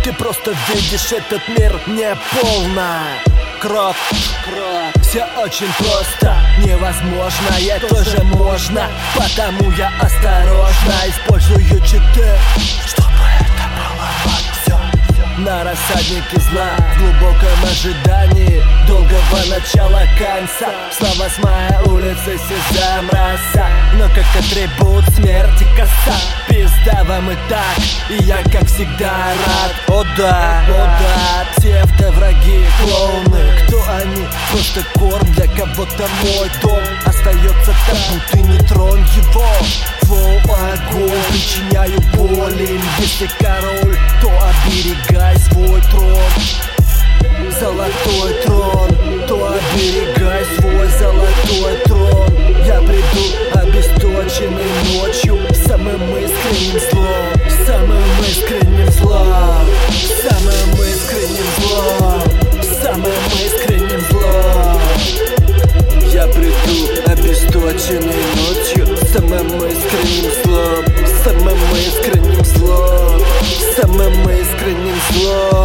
Ты просто видишь этот мир неполно. Крок, все очень просто. Невозможное тоже можно, потому я осторожно использую читы, чтобы это было вот все. На рассаднике зла, в глубоком ожидании долгого начала конца. Слава с моей улицы Сезам Роса, но как атрибут смерти коса. Пизда вам и так, и я как всегда рад. О да, псевдовраги, клоуны. Кто они? Просто корм для кого-то. Мой дом остается табу, ты не тронь его. Твой огонь, причиняю боль им. Если король, то оберегай свой трон. Золотой трон, то оберегай свой золотой трон. Я приду обесточенной ночью, самым искренним злом, самым искренним злом, самым искренним злом, самым искренним злом. Я приду обесточенной ночью, самым искренним злом, самым искренним злом, самым искренним злом.